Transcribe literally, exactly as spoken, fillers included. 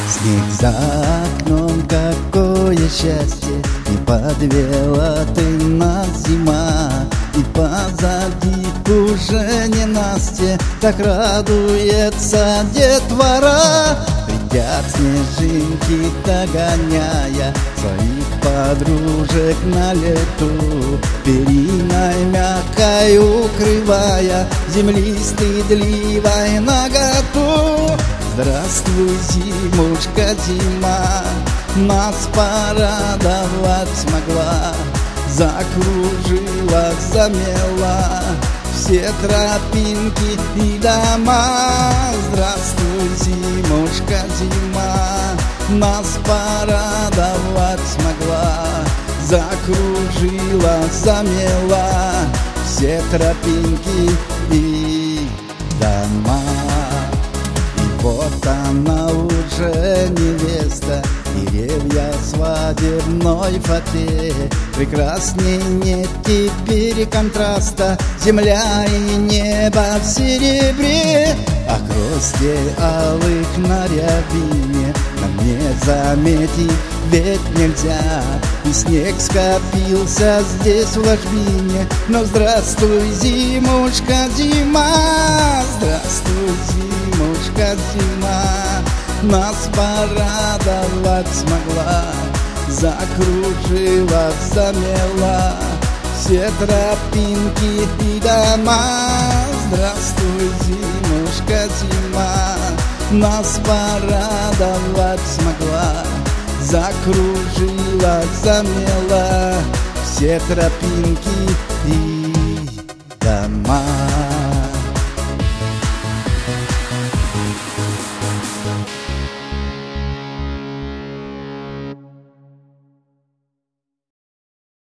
Снег за окном, какое счастье, не подвела ты нас зима. И позади уже не Настя, так радуется детвора. Летят снежинки, догоняя своих подружек на лету, периной мягкой укрывая землистой дливой наготу. Здравствуй, зимушка, зима, нас порадовать смогла. Закружила, замела все тропинки и дома. Здравствуй, зимушка, зима, нас порадовать смогла. Закружила, замела все тропинки и дома. И вот она уже невеста, деревья свадебной фате. Прекрасней нет теперь контраста, земля и небо в серебре. А грозди алых на рябине нам не заметить ведь нельзя. И снег скопился здесь в ложбине. Но здравствуй, зимушка, зима, здравствуй, зимушка, зима, нас порадовать смогла. Закружила, замела все тропинки и дома. Здравствуй, зимушка, зима, нас порадовать смогла. Закружила, замела все тропинки и дома.